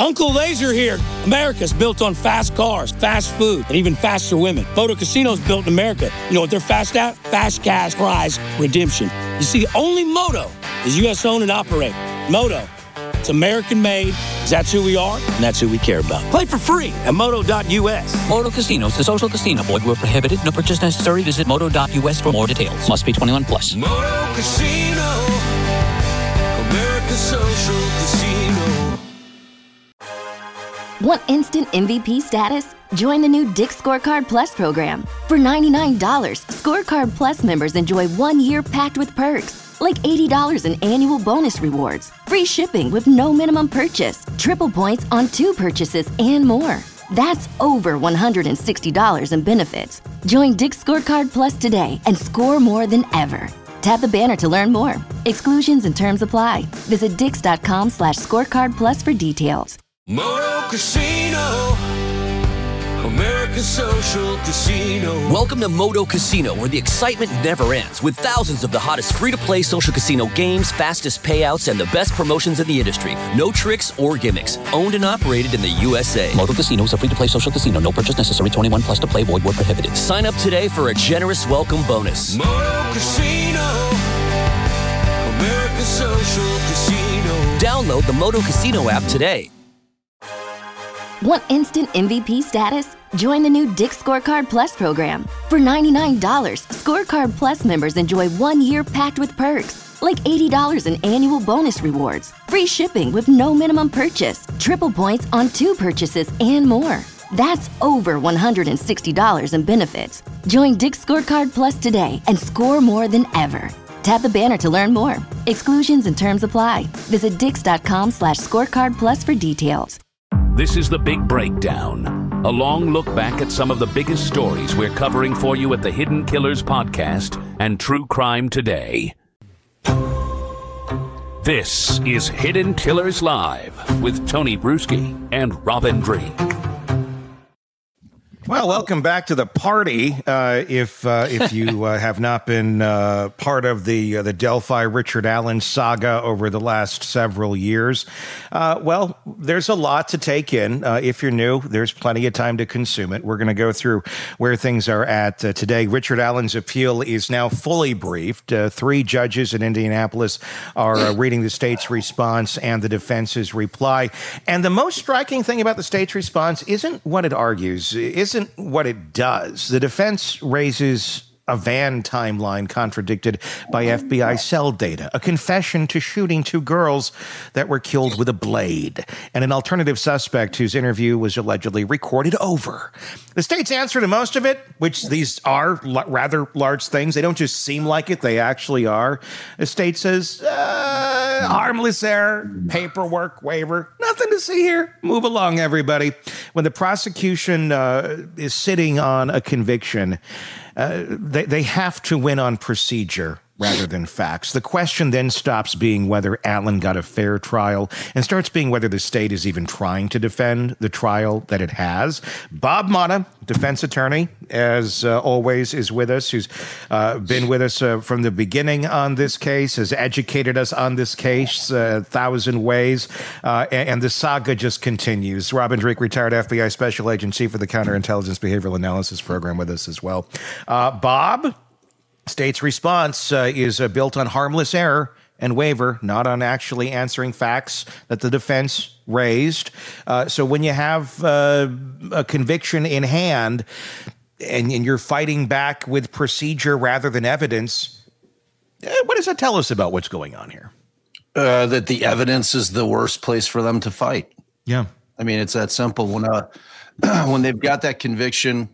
Uncle Laser here. America's built on fast cars, fast food, and even faster women. Moto Casino's built in America. You know what they're fast at? Fast cash prize redemption. You see, only Moto is U.S. owned and operated. Moto, it's American made, because that's who we are, and that's who we care about. Play for free at moto.us. Moto Casinos, the social casino. Void where prohibited. No purchase necessary. Visit moto.us for more details. Must be 21 plus. Moto Casino, America's social casino. Want instant MVP status? Join the new Dick's Scorecard Plus program. For $99, Scorecard Plus members enjoy 1 year packed with perks, like $80 in annual bonus rewards, free shipping with no minimum purchase, triple points on 2 purchases, and more. That's over $160 in benefits. Join Dick's Scorecard Plus today and score more than ever. Tap the banner to learn more. Exclusions and terms apply. Visit dix.com/scorecard plus for details. Moto Casino, America's social casino. Welcome to Moto Casino, where the excitement never ends, with thousands of the hottest free-to-play social casino games, fastest payouts, and the best promotions in the industry. No tricks or gimmicks. Owned and operated in the USA. Moto Casino is a free-to-play social casino. No purchase necessary. 21 plus to play. Void where prohibited. Sign up today for a generous welcome bonus. Moto Casino, America's social casino. Download the Moto Casino app today. Want instant MVP status? Join the new Dick's Scorecard Plus program. For $99, Scorecard Plus members enjoy 1 year packed with perks, like $80 in annual bonus rewards, free shipping with no minimum purchase, triple points on 2 purchases, and more. That's over $160 in benefits. Join Dick's Scorecard Plus today and score more than ever. Tap the banner to learn more. Exclusions and terms apply. Visit dix.com/scorecard plus for details. This is The Big Breakdown, a long look back at some of the biggest stories we're covering for you at the Hidden Killers Podcast and True Crime Today. This is Hidden Killers Live with Tony Bruschi and Robin Drake. Well, welcome back to the party. If you have not been part of the Delphi Richard Allen saga over the last several years, well, there's a lot to take in. If you're new, there's plenty of time to consume it. We're going to go through where things are at today. Richard Allen's appeal is now fully briefed. 3 judges in Indianapolis are reading the state's response and the defense's reply. And the most striking thing about the state's response isn't what it argues, isn't what it does. The defense raises a van timeline contradicted by FBI cell data, a confession to shooting 2 girls that were killed with a blade, and an alternative suspect whose interview was allegedly recorded over. The state's answer to most of it, which these are rather large things, they don't just seem like it, they actually are. The state says, harmless error, paperwork, waiver, nothing to see here. Move along, everybody. When the prosecution is sitting on a conviction, they have to win on procedure rather than facts. The question then stops being whether Allen got a fair trial and starts being whether the state is even trying to defend the trial that it has. Bob Motta, defense attorney, as always, is with us, who's been with us from the beginning on this case, has educated us on this case 1,000 ways, and the saga just continues. Robin Drake, retired FBI Special Agent, Chief of the Counterintelligence Behavioral Analysis Program, with us as well. Bob? State's response is built on harmless error and waiver, not on actually answering facts that the defense raised. So when you have a conviction in hand and you're fighting back with procedure rather than evidence, what does that tell us about what's going on here? That the evidence is the worst place for them to fight. Yeah. I mean, it's that simple. When they've got that conviction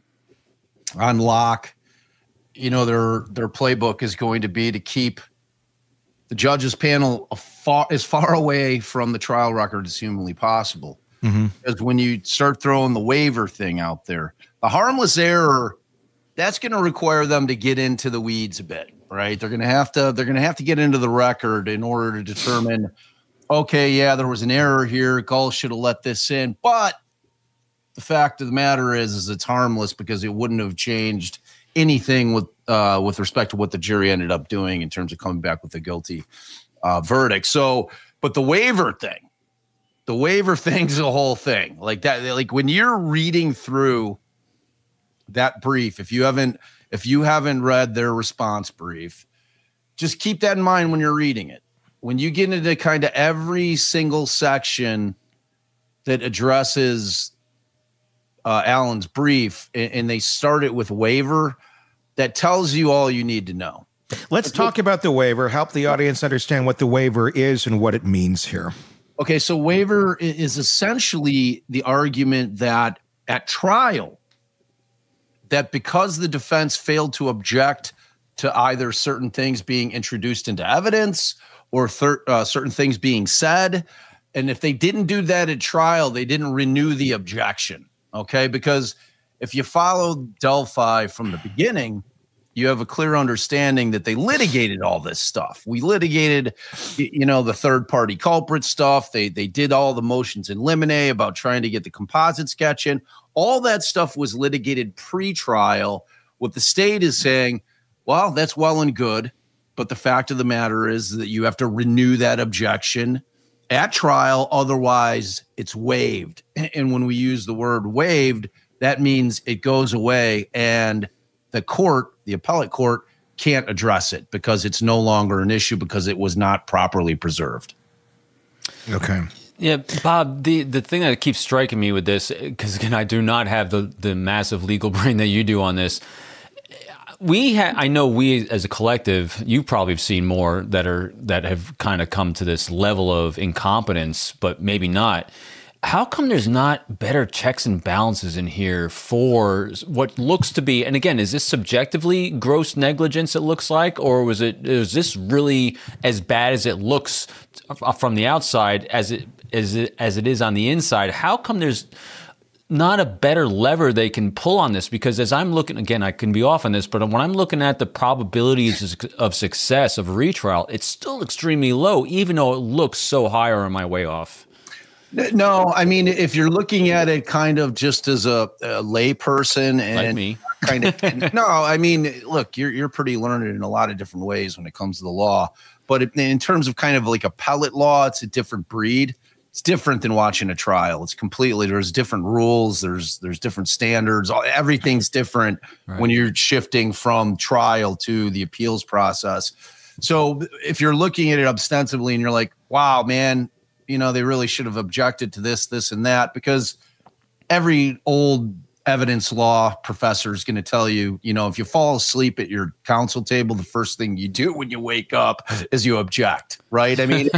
on lock, you know, their playbook is going to be to keep the judges panel as far away from the trial record as humanly possible. Mm-hmm. Because when you start throwing the waiver thing out there, the harmless error, that's going to require them to get into the weeds a bit, right? They're going to have to get into the record in order to determine, okay, yeah, there was an error here. Gull should have let this in, but the fact of the matter is it's harmless because it wouldn't have changed anything with respect to what the jury ended up doing in terms of coming back with a guilty verdict. So, but the waiver thing, The waiver thing's the whole thing. Like that, like when you're reading through that brief, if you haven't read their response brief, just keep that in mind when you're reading it. When you get into kind of every single section that addresses Allen's brief, and they start it with waiver, that tells you all you need to know. Let's talk about the waiver. Help the audience understand what the waiver is and what it means here. Okay, so waiver is essentially the argument that at trial, that because the defense failed to object to either certain things being introduced into evidence or certain things being said, and if they didn't do that at trial, they didn't renew the objection, okay? Because if you follow Delphi from the beginning, you have a clear understanding that they litigated all this stuff. We litigated, the third-party culprit stuff. They did all the motions in limine about trying to get the composite sketch in. All that stuff was litigated pre-trial. What the state is saying, well, that's well and good, but the fact of the matter is that you have to renew that objection at trial, otherwise it's waived. And when we use the word waived, that means it goes away and the appellate court can't address it because it's no longer an issue because it was not properly preserved. Okay. Yeah, Bob, the thing that keeps striking me with this, because again, I do not have the massive legal brain that you do on this. I know we as a collective, you probably have seen more that have kind of come to this level of incompetence, but maybe not. How come there's not better checks and balances in here for what looks to be, and again, is this subjectively gross negligence it looks like, or is this really as bad as it looks from the outside as it is on the inside? How come there's not a better lever they can pull on this? Because as I'm looking, again, I can be off on this, but when I'm looking at the probabilities of success of a retrial, it's still extremely low, even though it looks so high, or am I way off? No, I mean, if you're looking at it kind of just as a lay person and like me, no, I mean, look, you're pretty learned in a lot of different ways when it comes to the law, but in terms of kind of like appellate law, it's a different breed. It's different than watching a trial. It's completely, there's different rules. There's different standards. Everything's different when you're shifting from trial to the appeals process. So if you're looking at it ostensibly and you're like, wow, man, they really should have objected to this, and that, because every old evidence law professor is going to tell you, if you fall asleep at your counsel table, the first thing you do when you wake up is you object, right? I mean,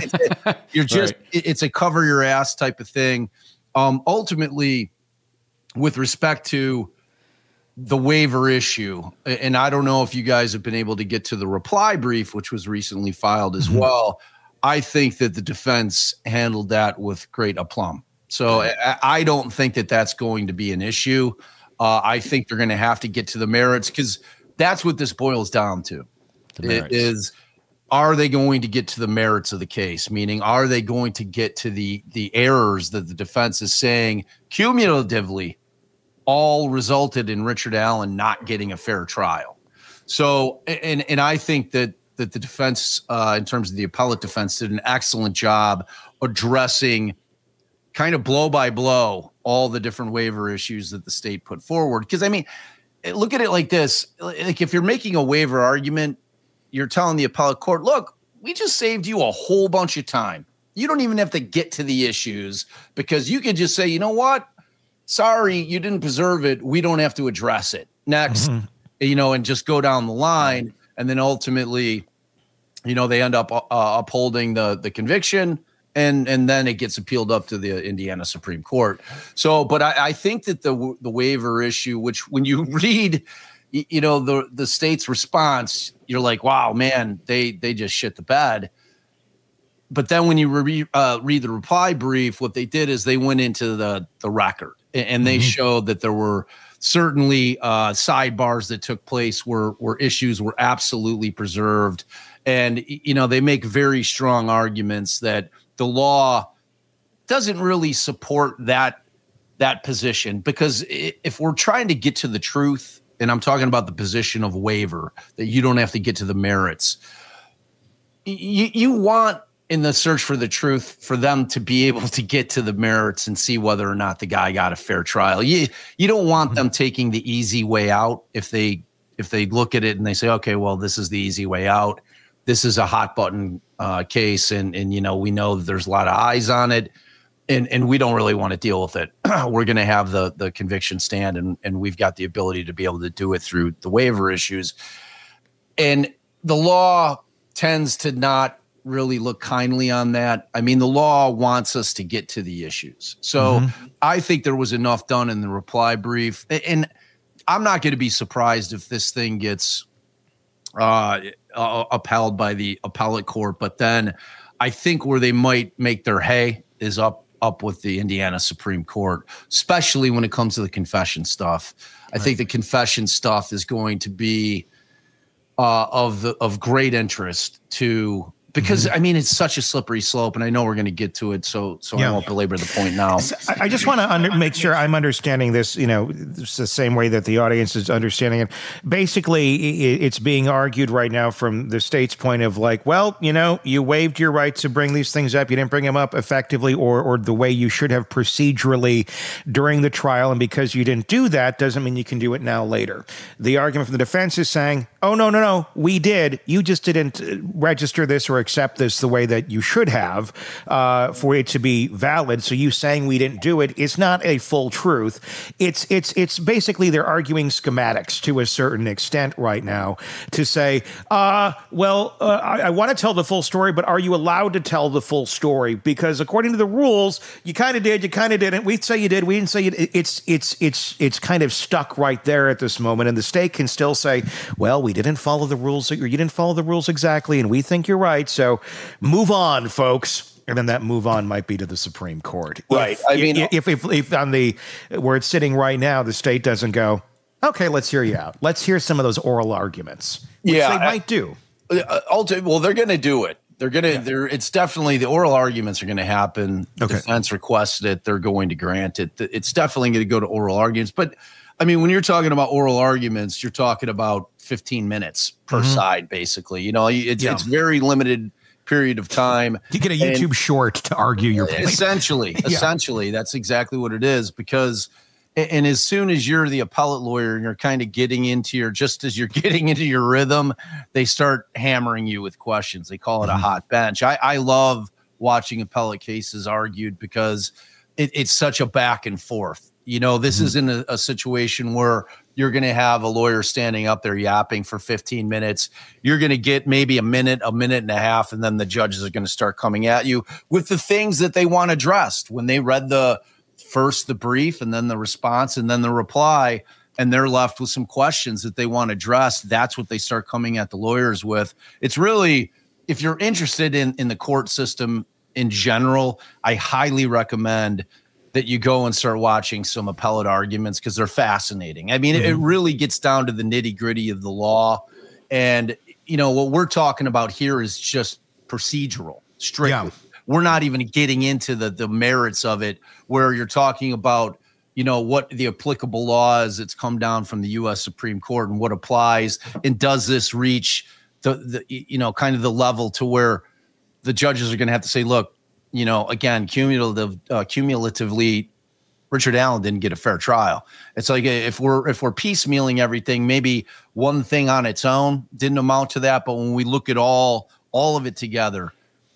it's a cover your ass type of thing. Ultimately, with respect to the waiver issue, and I don't know if you guys have been able to get to the reply brief, which was recently filed as well. I think that the defense handled that with great aplomb. So I don't think that that's going to be an issue. I think they're going to have to get to the merits, because that's what this boils down to. It is, are they going to get to the merits of the case? Meaning, are they going to get to the errors that the defense is saying cumulatively all resulted in Richard Allen not getting a fair trial? So, and I think that the defense, in terms of the appellate defense, did an excellent job addressing kind of blow by blow all the different waiver issues that the state put forward. Because, I mean, look at it like this. Like, if you're making a waiver argument, you're telling the appellate court, look, we just saved you a whole bunch of time. You don't even have to get to the issues, because you could just say, you know what? Sorry, you didn't preserve it. We don't have to address it. Next, and just go down the line. And then ultimately, they end up upholding the conviction, and then it gets appealed up to the Indiana Supreme Court. So, but I think that the waiver issue, which when you read, the state's response, you're like, wow, man, they just shit the bed. But then when you read the reply brief, what they did is they went into the record, and they showed that there were certainly sidebars that took place where issues were absolutely preserved. And, they make very strong arguments that the law doesn't really support that position, because if we're trying to get to the truth, and I'm talking about the position of waiver, that you don't have to get to the merits, you want in the search for the truth, for them to be able to get to the merits and see whether or not the guy got a fair trial. You don't want them taking the easy way out if they look at it and they say, okay, well, this is the easy way out. This is a hot button case, and we know that there's a lot of eyes on it, and we don't really want to deal with it. We're going to have the conviction stand, and we've got the ability to be able to do it through the waiver issues. And the law tends to not really look kindly on that. I mean, the law wants us to get to the issues. So I think there was enough done in the reply brief, and I'm not going to be surprised if this thing gets upheld by the appellate court, but then I think where they might make their hay is up with the Indiana Supreme Court, especially when it comes to the confession stuff. I think the confession stuff is going to be of great interest to, because I mean, it's such a slippery slope, and I know we're going to get to it, so I won't belabor the point now. I just want to make sure I'm understanding this, it's the same way that the audience is understanding it. Basically, it's being argued right now from the state's point of like, well, you waived your right to bring these things up. You didn't bring them up effectively or the way you should have procedurally during the trial, and because you didn't do that doesn't mean you can do it now later. The argument from the defense is saying, oh, no, we did. You just didn't register this or accept this the way that you should have for it to be valid. So you saying we didn't do it is not a full truth. It's basically they're arguing schematics to a certain extent right now to say, I want to tell the full story, but are you allowed to tell the full story? Because according to the rules, you kind of did, you kind of didn't. We say you did, we didn't say you did. It's kind of stuck right there at this moment, and the state can still say, well, we didn't follow the rules, or you didn't follow the rules exactly, and we think you're right. So move on, folks. And then that move on might be to the Supreme Court. Right. If on the where it's sitting right now, the state doesn't go, okay, let's hear you out. Let's hear some of those oral arguments. Which they might do. Well, they're going to do it. It's definitely the oral arguments are going to happen. The defense requested it. They're going to grant it. It's definitely going to go to oral arguments. But I mean, when you're talking about oral arguments, you're talking about 15 minutes per side, basically. It's very limited period of time. You get a YouTube short to argue your point. Essentially, that's exactly what it is. Because, and as soon as you're the appellate lawyer and you're kind of getting into just as you're getting into your rhythm, they start hammering you with questions. They call it a hot bench. I love watching appellate cases argued because it's such a back and forth. This isn't a situation where you're going to have a lawyer standing up there yapping for 15 minutes. You're going to get maybe a minute and a half, and then the judges are going to start coming at you with the things that they want addressed. When they read the brief and then the response and then the reply, and they're left with some questions that they want addressed, that's what they start coming at the lawyers with. It's really, if you're interested in the court system in general, I highly recommend that you go and start watching some appellate arguments because they're fascinating. I mean, it really gets down to the nitty-gritty of the law. And, what we're talking about here is just procedural, strictly. Yeah. We're not even getting into the merits of it, where you're talking about, what the applicable law is that's come down from the U.S. Supreme Court and what applies. And does this reach the kind of the level to where the judges are going to have to say, look, again, cumulatively, Richard Allen didn't get a fair trial. It's like if we're piecemealing everything, maybe one thing on its own didn't amount to that, but when we look at all of it together,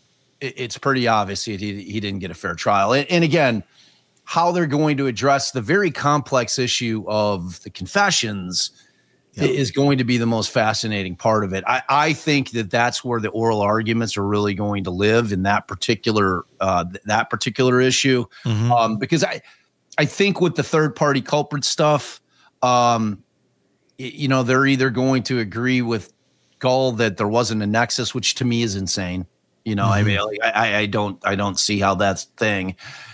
it's pretty obvious he didn't get a fair trial. And again, how they're going to address the very complex issue of the confessions is going to be the most fascinating part of it. I think that's where the oral arguments are really going to live in that particular issue. Because I think with the third party culprit stuff, they're either going to agree with Gull that there wasn't a nexus, which to me is insane. I mean, I don't see how that's the thing.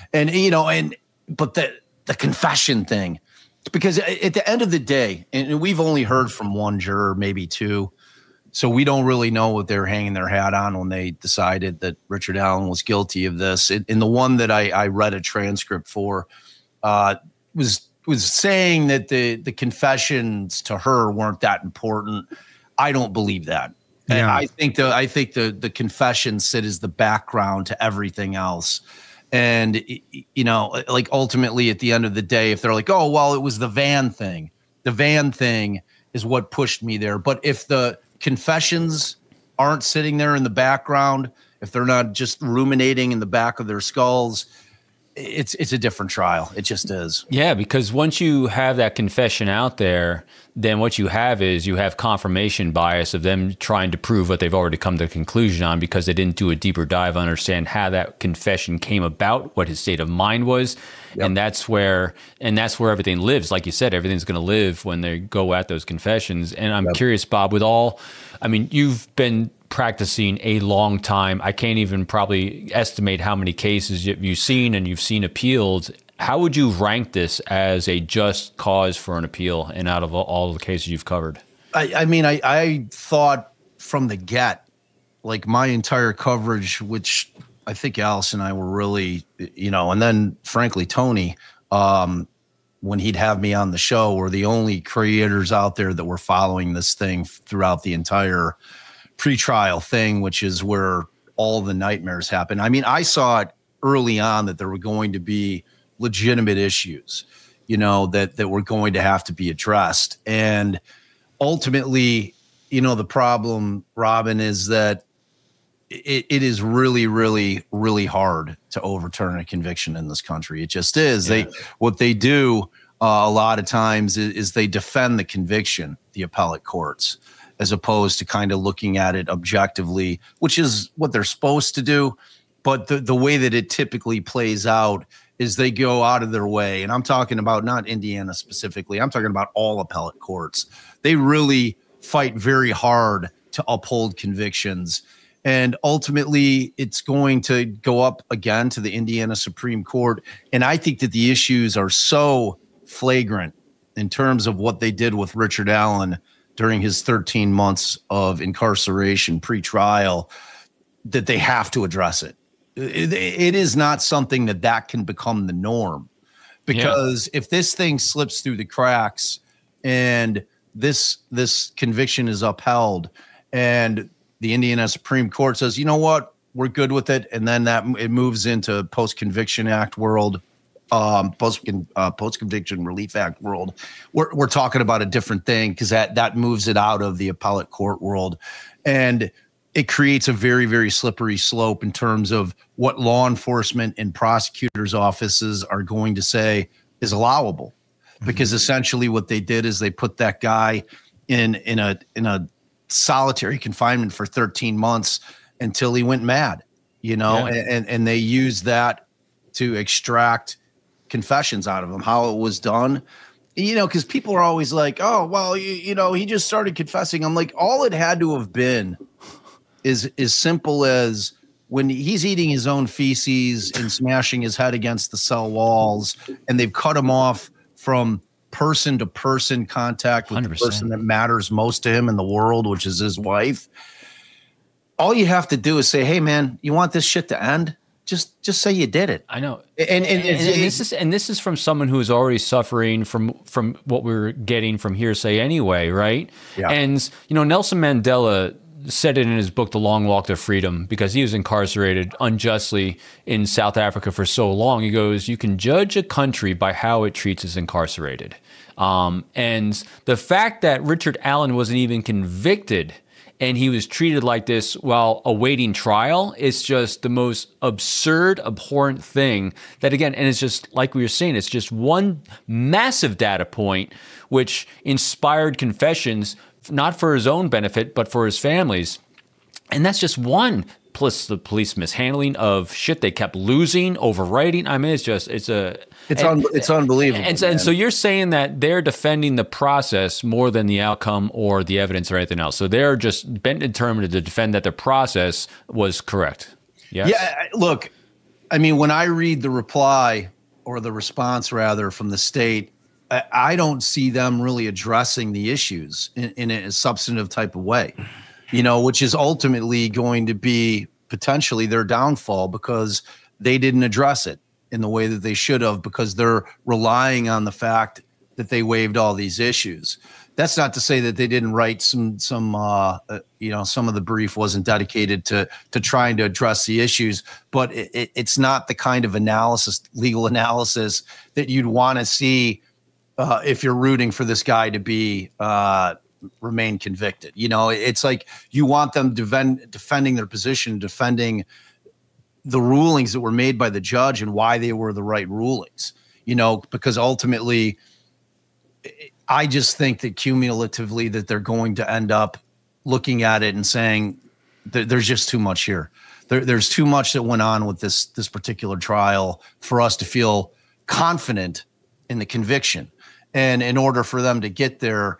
But the confession thing, because at the end of the day, and we've only heard from one juror, maybe two, so we don't really know what they're hanging their hat on when they decided that Richard Allen was guilty of this. And the one that I read a transcript for was saying that the confessions to her weren't that important. I don't believe that. And Yeah. I think the confessions sit as the background to everything else. And, you know, like ultimately at the end of the day, if they're like, oh, well, it was the van thing is what pushed me there. But if the confessions aren't sitting there in the background, if they're not just ruminating in the back of their skulls, it's a different trial. It just is. Yeah, because once you have that confession out there, then what you have is you have confirmation bias of them trying to prove what they've already come to a conclusion on because they didn't do a deeper dive, understand how that confession came about, what his state of mind was. Yep. And that's where everything lives. Like you said, everything's going to live when they go at those confessions. And I'm curious, Bob, you've been practicing a long time. I can't even probably estimate how many cases you've seen and you've seen appealed. How would you rank this as a just cause for an appeal and out of all the cases you've covered? I thought from the get, like my entire coverage, which I think Alice and I were really, you know, and then frankly, Tony, when he'd have me on the show, were the only creators out there that were following this thing throughout the entire pretrial thing, which is where all the nightmares happen. I mean, I saw it early on that there were going to be legitimate issues, you know, that were going to have to be addressed. And ultimately, you know, the problem, Robin, is that it is really, really, really hard to overturn a conviction in this country. It just is. Yeah. What they do a lot of times is they defend the conviction, the appellate courts, as opposed to kind of looking at it objectively, which is what they're supposed to do. But the way that it typically plays out is they go out of their way. And I'm talking about not Indiana specifically. I'm talking about all appellate courts. They really fight very hard to uphold convictions. And ultimately, it's going to go up again to the Indiana Supreme Court. And I think that the issues are so flagrant in terms of what they did with Richard Allen during his 13 months of incarceration pre-trial that they have to address it. It is not something that can become the norm, because if this thing slips through the cracks and this conviction is upheld and the Indiana Supreme Court says, you know what, we're good with it, and then it moves into Post-Conviction Act world, Post-Conviction Relief Act world, we're talking about a different thing, because that moves it out of the appellate court world. And it creates a very, very slippery slope in terms of what law enforcement and prosecutors' offices are going to say is allowable. Because essentially what they did is they put that guy in a solitary confinement for 13 months until he went mad, you know, and they used that to extract confessions out of him. How it was done, you know, because people are always like, oh, well, you know, he just started confessing. I'm like, all it had to have been is as simple as when he's eating his own feces and smashing his head against the cell walls, and they've cut him off from person-to-person contact with 100%. The person that matters most to him in the world, which is his wife. All you have to do is say, hey, man, you want this shit to end? Just say you did it. I know. And this is from someone who is already suffering from what we're getting from hearsay anyway, right? Yeah. And, you know, Nelson Mandela said it in his book, The Long Walk to Freedom, because he was incarcerated unjustly in South Africa for so long. He goes, you can judge a country by how it treats its incarcerated. And the fact that Richard Allen wasn't even convicted and he was treated like this while awaiting trial is just the most absurd, abhorrent thing that, again, and it's just like we were saying, it's just one massive data point which inspired confessions, not for his own benefit, but for his family's. And that's just one, plus the police mishandling of shit they kept losing, overwriting. I mean, it's unbelievable. And so you're saying that they're defending the process more than the outcome or the evidence or anything else. So they're just bent and determined to defend that the process was correct. Yes? Yeah, look, I mean, when I read the reply or the response rather from the state, I don't see them really addressing the issues in a substantive type of way, you know, which is ultimately going to be potentially their downfall, because they didn't address it in the way that they should have, because they're relying on the fact that they waived all these issues. That's not to say that they didn't write some some of the brief wasn't dedicated to trying to address the issues, but it's not the kind of legal analysis that you'd want to see if you're rooting for this guy to be remain convicted. It's like you want them defending their position, defending the rulings that were made by the judge and why they were the right rulings, because ultimately I just think that cumulatively that they're going to end up looking at it and saying there's just too much here. There's too much that went on with this particular trial for us to feel confident in the conviction. And in order for them to get there,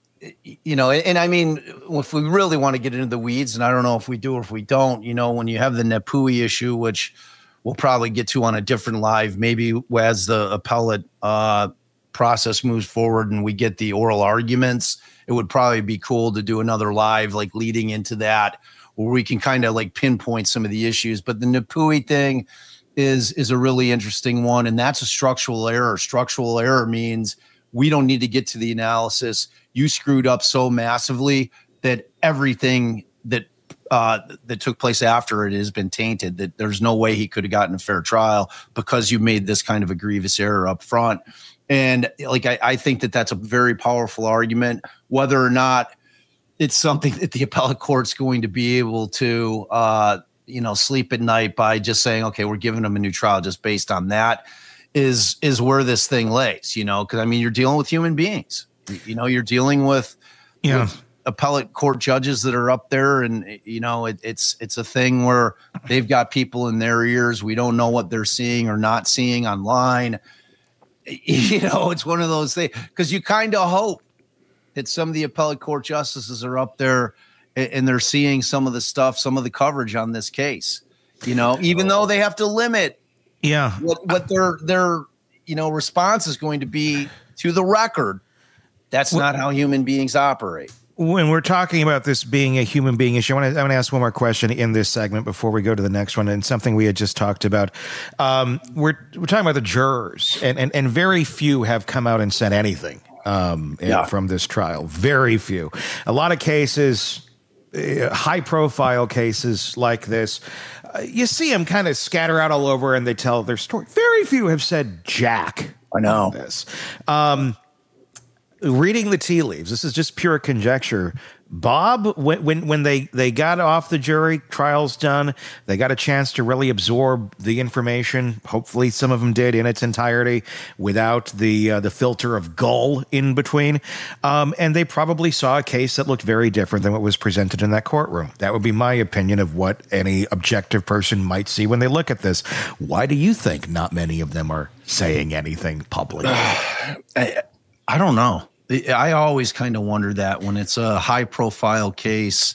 and I mean, if we really want to get into the weeds, and I don't know if we do or if we don't, when you have the Napui issue, which we'll probably get to on a different live, maybe as the appellate process moves forward and we get the oral arguments, it would probably be cool to do another live, like leading into that, where we can kind of like pinpoint some of the issues. But the Napui thing is a really interesting one, and that's a structural error. Structural error means we don't need to get to the analysis. You screwed up so massively that everything that took place after it has been tainted, that there's no way he could have gotten a fair trial because you made this kind of a grievous error up front. And like, I think that that's a very powerful argument. Whether or not it's something that the appellate court's going to be able to, sleep at night by just saying, okay, we're giving him a new trial just based on that is where this thing lays, because I mean, you're dealing with human beings, you're dealing with appellate court judges that are up there, and it's a thing where they've got people in their ears. We don't know what they're seeing or not seeing online. It's one of those things, because you kind of hope that some of the appellate court justices are up there and they're seeing some of the stuff, some of the coverage on this case, even though they have to limit what their response is going to be to the record. That's not how human beings operate. When we're talking about this being a human being issue, I want to ask one more question in this segment before we go to the next one, and something we had just talked about. We're talking about the jurors, and very few have come out and said anything from this trial. Very few. A lot of cases, high-profile cases like this, you see them kind of scatter out all over, and they tell their story. Very few have said jack. I know this. Reading the tea leaves, this is just pure conjecture. Bob, when they got off the jury, trial's done, they got a chance to really absorb the information. Hopefully some of them did in its entirety without the filter of gull in between. And they probably saw a case that looked very different than what was presented in that courtroom. That would be my opinion of what any objective person might see when they look at this. Why do you think not many of them are saying anything publicly? I don't know. I always kind of wonder that when it's a high profile case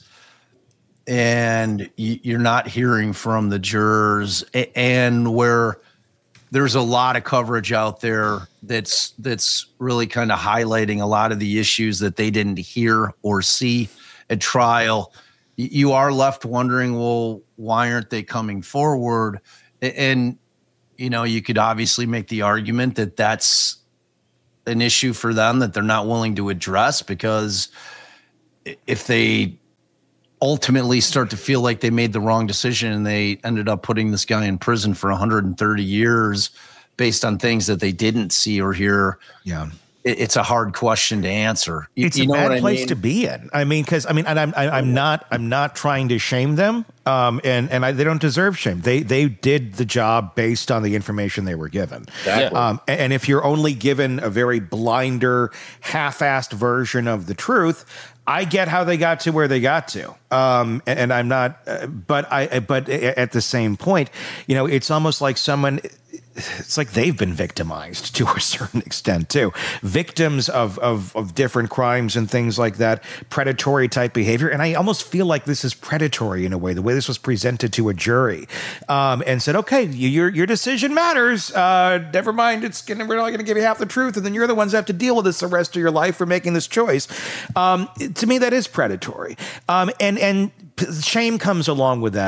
and you're not hearing from the jurors, and where there's a lot of coverage out there that's really kind of highlighting a lot of the issues that they didn't hear or see at trial, you are left wondering, well, why aren't they coming forward? And, you could obviously make the argument that that's an issue for them that they're not willing to address, because if they ultimately start to feel like they made the wrong decision and they ended up putting this guy in prison for 130 years based on things that they didn't see or hear, it's a hard question to answer. It's a bad place to be in. I mean, because I'm not trying to shame them, and they don't deserve shame. They did the job based on the information they were given. Exactly. And if you're only given a very blinder, half-assed version of the truth, I get how they got to where they got to, and I'm not. But at the same point, it's almost like someone. It's like they've been victimized to a certain extent too. Victims of different crimes and things like that, predatory type behavior. And I almost feel like this is predatory in a way, the way this was presented to a jury, and said, okay, your decision matters. Never mind, we're only going to give you half the truth, and then you're the ones that have to deal with this the rest of your life for making this choice. To me, that is predatory. And shame comes along with that.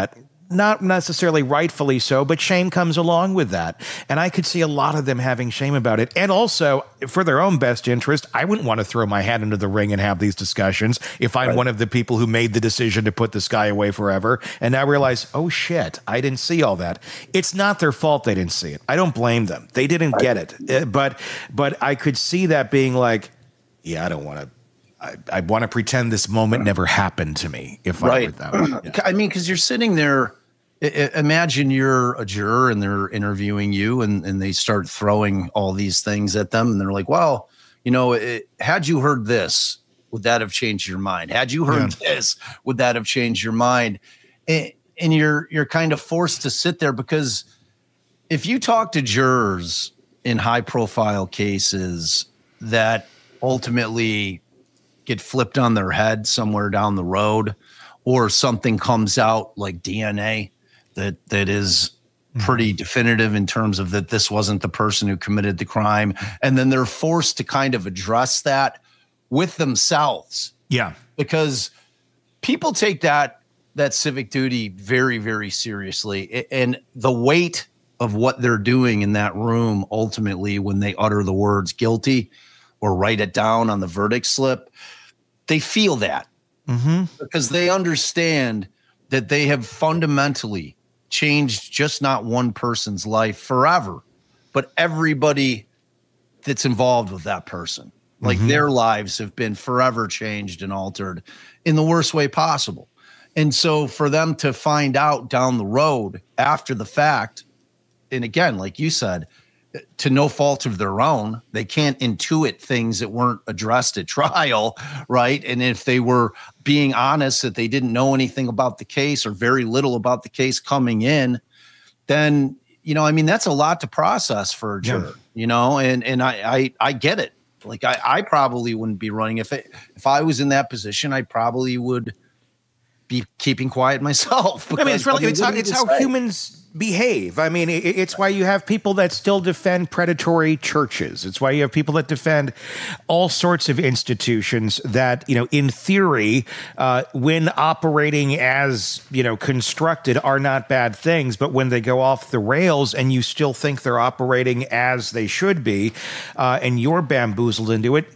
not necessarily rightfully so, but shame comes along with that. And I could see a lot of them having shame about it. And also, for their own best interest, I wouldn't want to throw my hat into the ring and have these discussions if I'm one of the people who made the decision to put this guy away forever. And now realize, oh shit, I didn't see all that. It's not their fault they didn't see it. I don't blame them. They didn't get it. But I could see that being like, yeah, I don't want to. I want to pretend this moment never happened to me. If I were that way. Yeah. I mean, because you're sitting there. Imagine you're a juror and they're interviewing you, and they start throwing all these things at them, and they're like, "Well, had you heard this, would that have changed your mind? Had you heard this, would that have changed your mind?" And you're kind of forced to sit there, because if you talk to jurors in high profile cases that ultimately get flipped on their head somewhere down the road, or something comes out like DNA that is pretty definitive in terms of that this wasn't the person who committed the crime, and then they're forced to kind of address that with themselves. Yeah. Because people take that civic duty very, very seriously, and the weight of what they're doing in that room ultimately when they utter the words guilty or write it down on the verdict slip, they feel that because they understand that they have fundamentally changed just not one person's life forever, but everybody that's involved with that person. Like their lives have been forever changed and altered in the worst way possible. And so for them to find out down the road after the fact, and again, like you said, to no fault of their own, they can't intuit things that weren't addressed at trial, right? And if they were being honest that they didn't know anything about the case or very little about the case coming in, then, that's a lot to process for a juror, and I get it. Like I probably wouldn't be running if I was in that position. I probably would be keeping quiet myself. I mean, it's how humans behave. I mean, it's why you have people that still defend predatory churches. It's why you have people that defend all sorts of institutions that, in theory, when operating as, constructed, are not bad things. But when they go off the rails and you still think they're operating as they should be, and you're bamboozled into it,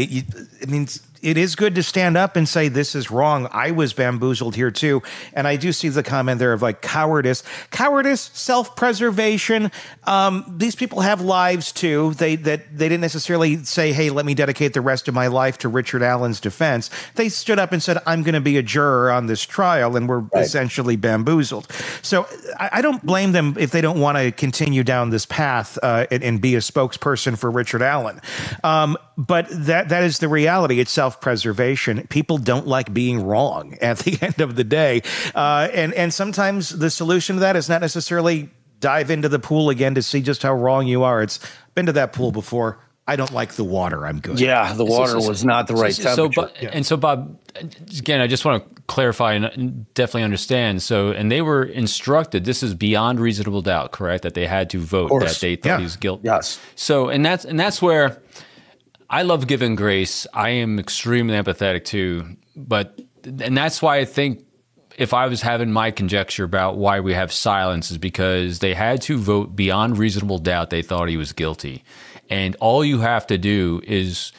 it is good to stand up and say, this is wrong. I was bamboozled here too. And I do see the comment there of like cowardice, self-preservation. These people have lives too. They didn't necessarily say, hey, let me dedicate the rest of my life to Richard Allen's defense. They stood up and said, I'm going to be a juror on this trial, and were essentially bamboozled. So I don't blame them if they don't want to continue down this path and be a spokesperson for Richard Allen. But that is the reality. It's self-preservation. People don't like being wrong at the end of the day. And sometimes the solution to that is not necessarily dive into the pool again to see just how wrong you are. It's been to that pool before. I don't like the water. I'm good. Yeah, the water was not the right temperature. So, Bob, again, I just want to clarify and definitely understand. So, and they were instructed, this is beyond reasonable doubt, correct? That they had to vote that they thought he was guilty. Yes. So, and that's where I love giving grace. I am extremely empathetic too, and that's why I think if I was having my conjecture about why we have silence is because they had to vote beyond reasonable doubt they thought he was guilty. And all you have to do is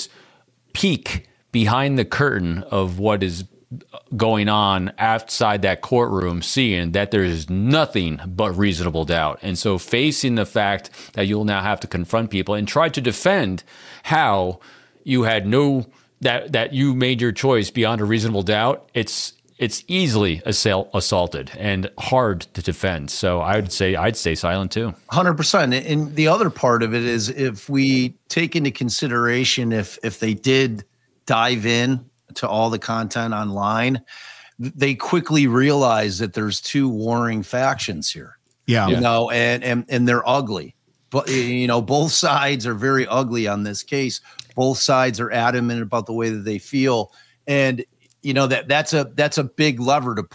peek behind the curtain of what is going on outside that courtroom, seeing that there is nothing but reasonable doubt. And so facing the fact that you'll now have to confront people and try to defend how you had that you made your choice beyond a reasonable doubt, it's easily assaulted and hard to defend. So I'd stay silent too. 100%. And the other part of it is if we take into consideration if they did dive in to all the content online, they quickly realize that there's two warring factions here. Yeah. And they're ugly. But both sides are very ugly on this case. Both sides are adamant about the way that they feel. And that's a big lever to pull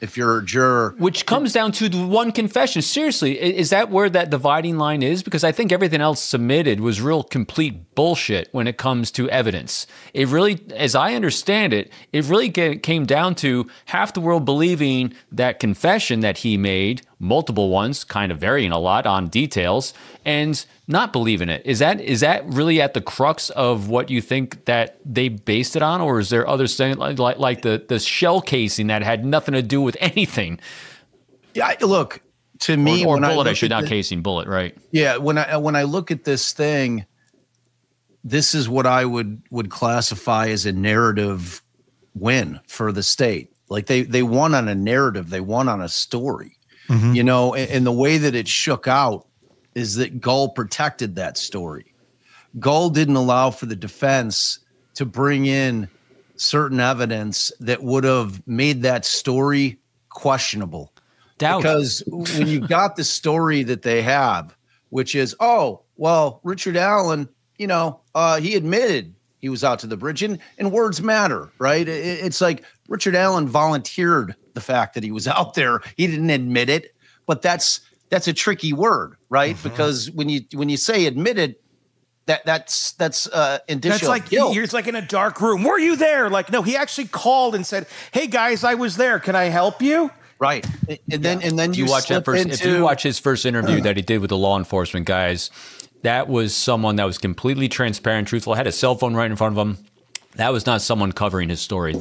if you're a juror. Which comes down to the one confession. Seriously, is that where that dividing line is? Because I think everything else submitted was real complete bullshit when it comes to evidence. It really, as I understand it, really came down to half the world believing that confession that he made, multiple ones, kind of varying a lot on details, and not believing it. Is that really at the crux of what you think that they based it on, or is there other things like the shell casing that had nothing to do with anything? Yeah, look, to me, or bullet, I should not casing, bullet, right? Yeah, when I look at this thing, this is what I would classify as a narrative win for the state. Like they won on a narrative, they won on a story, you know, and the way that it shook out is that Gull protected that story. Gull didn't allow for the defense to bring in certain evidence that would have made that story questionable. Doubt. Because when you've got the story that they have, which is, oh, well, Richard Allen, you know, he admitted he was out to the bridge, and words matter, right? It's like Richard Allen volunteered the fact that he was out there. He didn't admit it, but that's a tricky word, right? Because when you say admitted, that's indicia of guilt. It's like in a dark room. Were you there? Like, no, he actually called and said, "Hey guys, I was there. Can I help you?" Right. And then you watch that first. If you watch his first interview that he did with the law enforcement guys, that was someone that was completely transparent, truthful, had a cell phone right in front of him. That was not someone covering his story.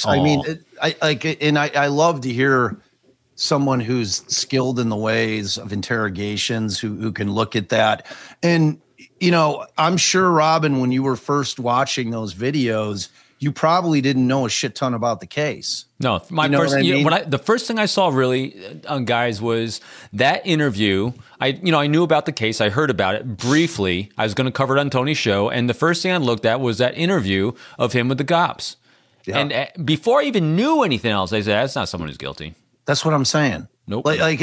I love to hear someone who's skilled in the ways of interrogations, who can look at that. And, you know, I'm sure, Robin, when you were first watching those videos, you probably didn't know a shit ton about the case. No, the first thing I saw really, guys, was that interview. I knew about the case. I heard about it briefly. I was going to cover it on Tony's show. And the first thing I looked at was that interview of him with the cops. Yeah. And before I even knew anything else, I said, that's not someone who's guilty. That's what I'm saying. Nope.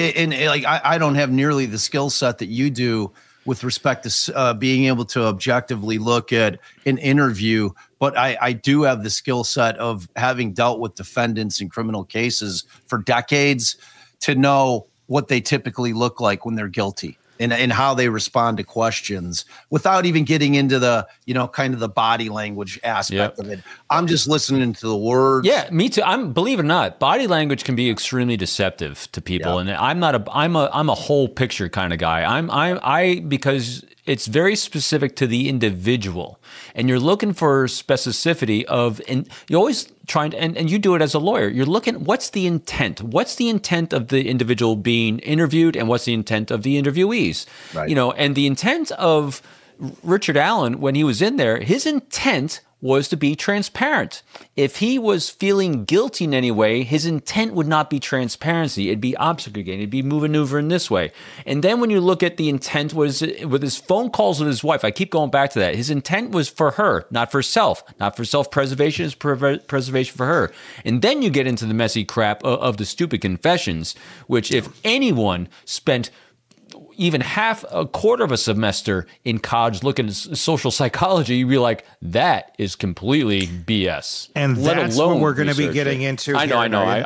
I don't have nearly the skill set that you do with respect to being able to objectively look at an interview, but I do have the skill set of having dealt with defendants in criminal cases for decades to know what they typically look like when they're guilty and how they respond to questions without even getting into the, kind of the body language aspect of it. I'm just listening to the words. Yeah, me too. Believe it or not, body language can be extremely deceptive to people. And I'm a whole picture kind of guy. Because it's very specific to the individual, and you're looking for specificity and you always trying to, and you do it as a lawyer. You're looking, what's the intent? What's the intent of the individual being interviewed, and what's the intent of the interviewees? Right. And the intent of Richard Allen, when he was in there, his intent was to be transparent. If he was feeling guilty in any way, his intent would not be transparency. It'd be obfuscating. It'd be maneuvering this way. And then when you look at the intent was with his phone calls with his wife, I keep going back to that. His intent was for her, not for self, not for self-preservation, it's preservation for her. And then you get into the messy crap of the stupid confessions, which if anyone spent even a quarter of a semester in college looking at social psychology, you'd be like, that is completely BS. And that's what we're going to be getting into in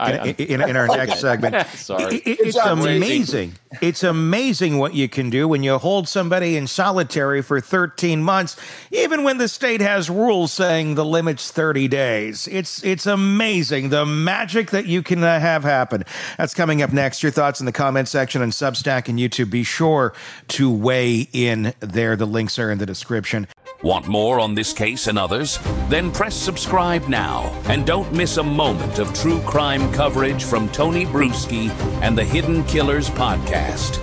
our next segment. Sorry. It's amazing. It's amazing what you can do when you hold somebody in solitary for 13 months, even when the state has rules saying the limit's 30 days. It's amazing, the magic that you can have happen. That's coming up next. Your thoughts in the comment section on Substack and YouTube. Be sure to weigh in there. The links are in the description. Want more on this case and others? Then press subscribe now and don't miss a moment of true crime coverage from Tony Bruschi and the Hidden Killers podcast.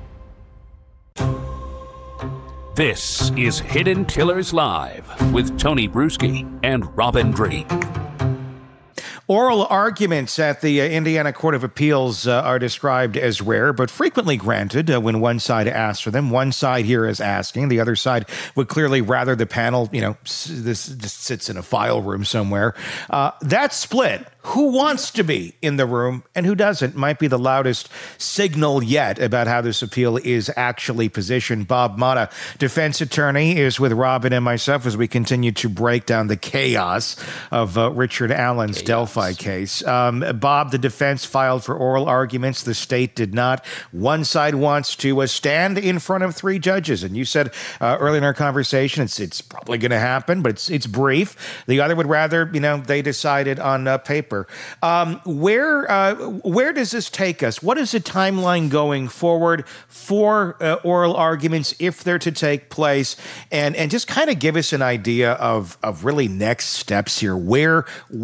This is Hidden Killers Live with Tony Bruschi and Robin Drake. Oral arguments at the Indiana Court of Appeals are described as rare, but frequently granted when one side asks for them. One side here is asking. The other side would clearly rather the panel, this just sits in a file room somewhere. That split who wants to be in the room and who doesn't might be the loudest signal yet about how this appeal is actually positioned. Bob Motta, defense attorney, is with Robin and myself as we continue to break down the chaos of Richard Allen's Delphi case. Bob, the defense filed for oral arguments. The state did not. One side wants to stand in front of three judges. And you said earlier in our conversation, it's probably going to happen, but it's brief. The other would rather, they decided on paper. Where does this take us? What is the timeline going forward for oral arguments if they're to take place? And just kind of give us an idea of really next steps here. Where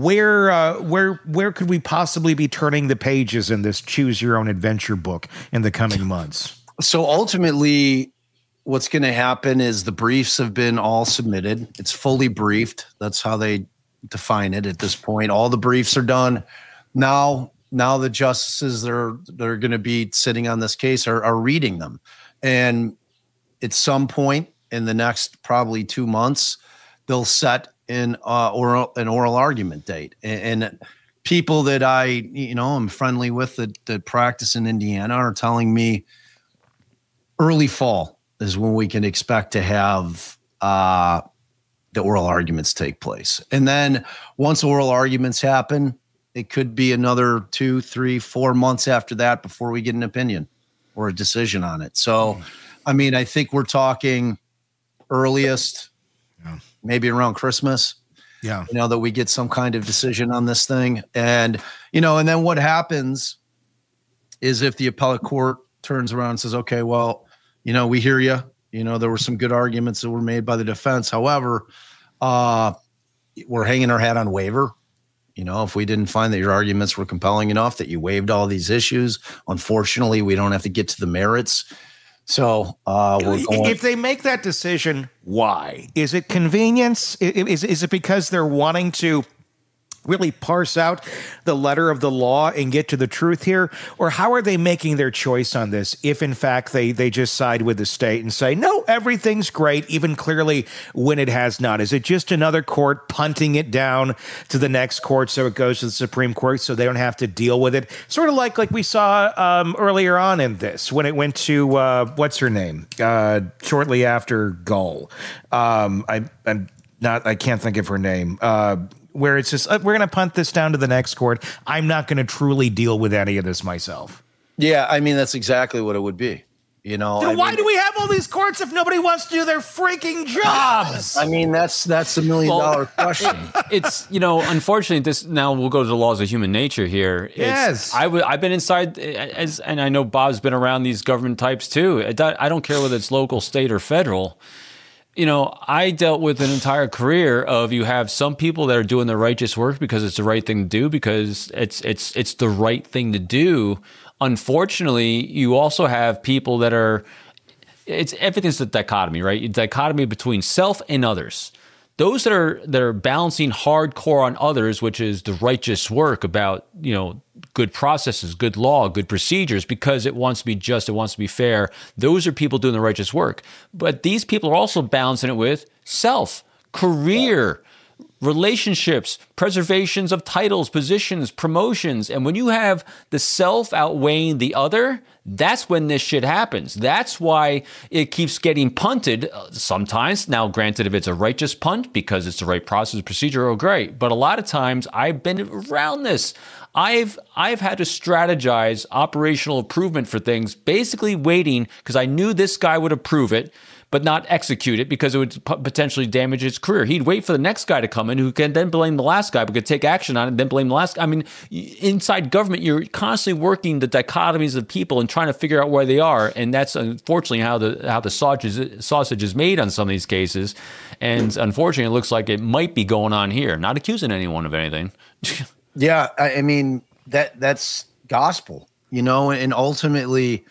could we possibly be turning the pages in this Choose Your Own Adventure book in the coming months? So ultimately, what's going to happen is the briefs have been all submitted. It's fully briefed. That's how they define it at this point. All the briefs are done. Now the justices that are going to be sitting on this case are reading them. And at some point in the next probably 2 months, they'll set an oral argument date. And people that I'm friendly with that practice in Indiana are telling me early fall is when we can expect to have the oral arguments take place. And then once oral arguments happen, it could be another 2, 3, 4 months after that before we get an opinion or a decision on it. So, I think we're talking earliest, maybe around Christmas. Yeah. That we get some kind of decision on this thing. And, and then what happens is if the appellate court turns around and says, okay, well, we hear you. There were some good arguments that were made by the defense. However, we're hanging our hat on waiver. If we didn't find that your arguments were compelling enough that you waived all these issues, unfortunately, we don't have to get to the merits. So if they make that decision, why? Is it convenience? Is it because they're wanting to really parse out the letter of the law and get to the truth here? Or how are they making their choice on this if, in fact, they just side with the state and say, no, everything's great, even clearly when it has not? Is it just another court punting it down to the next court so it goes to the Supreme Court so they don't have to deal with it? Sort of like we saw earlier on in this when it went to, what's her name? Shortly after Gull. I can't think of her name. Where it's just, we're going to punt this down to the next court. I'm not going to truly deal with any of this myself. Yeah, that's exactly what it would be. Then why do we have all these courts if nobody wants to do their freaking jobs? That's $1 million question. It's, unfortunately, this now we'll go to the laws of human nature here. Yes. I've been inside, and I know Bob's been around these government types too. I don't care whether it's local, state, or federal. I dealt with an entire career of you have some people that are doing the righteous work because it's the right thing to do, because it's the right thing to do. Unfortunately, you also have people that everything's a dichotomy, right? A dichotomy between self and others. Those that are balancing hardcore on others, which is the righteous work about, good processes, good law, good procedures, because it wants to be just, it wants to be fair. Those are people doing the righteous work. But these people are also balancing it with self, career, relationships, preservations of titles, positions, promotions. And when you have the self outweighing the other, that's when this shit happens. That's why it keeps getting punted sometimes. Now, granted, if it's a righteous punt because it's the right process, procedure, oh, great. But a lot of times I've been around this. I've had to strategize operational improvement for things, basically waiting because I knew this guy would approve it, but not execute it because it would potentially damage his career. He'd wait for the next guy to come in who can then blame the last guy, but could take action on it and then blame the last guy. Inside government, you're constantly working the dichotomies of people and trying to figure out where they are. And that's unfortunately how the sausage is made on some of these cases. And unfortunately, it looks like it might be going on here. Not accusing anyone of anything. Yeah, that's gospel, and ultimately,